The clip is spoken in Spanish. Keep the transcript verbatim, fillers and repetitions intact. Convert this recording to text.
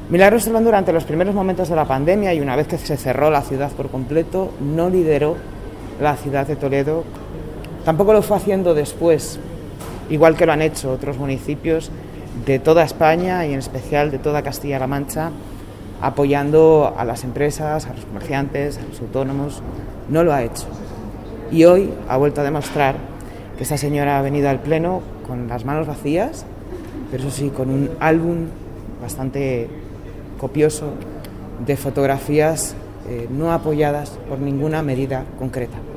Milagros Servan, durante los primeros momentos de la pandemia y una vez que se cerró la ciudad por completo, no lideró la ciudad de Toledo. Tampoco lo fue haciendo después, igual que lo han hecho otros municipios de toda España y en especial de toda Castilla-La Mancha, apoyando a las empresas, a los comerciantes, a los autónomos. No lo ha hecho. Y hoy ha vuelto a demostrar que esta señora ha venido al Pleno con las manos vacías, pero eso sí, con un álbum bastante copioso de fotografías eh, no apoyadas por ninguna medida concreta.